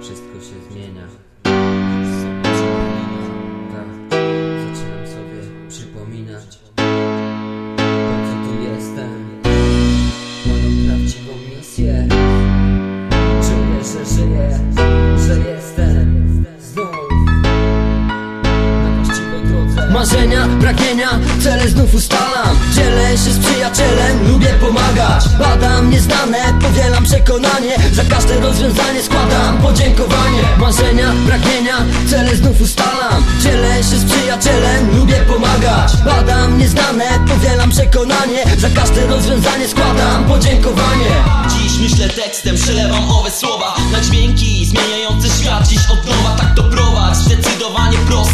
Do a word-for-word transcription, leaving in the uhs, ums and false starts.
wszystko się zmienia. Tak, zaczynam sobie przypominać, po co tu jestem, moją prawdziwą misję. Czuję, że żyję, że jestem znów na właściwej drodze. Marzenia, pragnienia, cele znów ustalam. Dzielę się z przyjacielem, lubię pomagać. Badam nieznane, powielam przekonanie. Za każde rozwiązanie składam podziękowanie. Marzenia, pragnienia, cele znów ustalam. Dzielę się z przyjacielem, lubię pomagać. Badam nieznane, powielam przekonanie. Za każde rozwiązanie składam podziękowanie. Dziś myślę tekstem, przelewam owe słowa na dźwięki zmieniające świat. Dziś od nowa tak to prowadź, zdecydowanie prosto.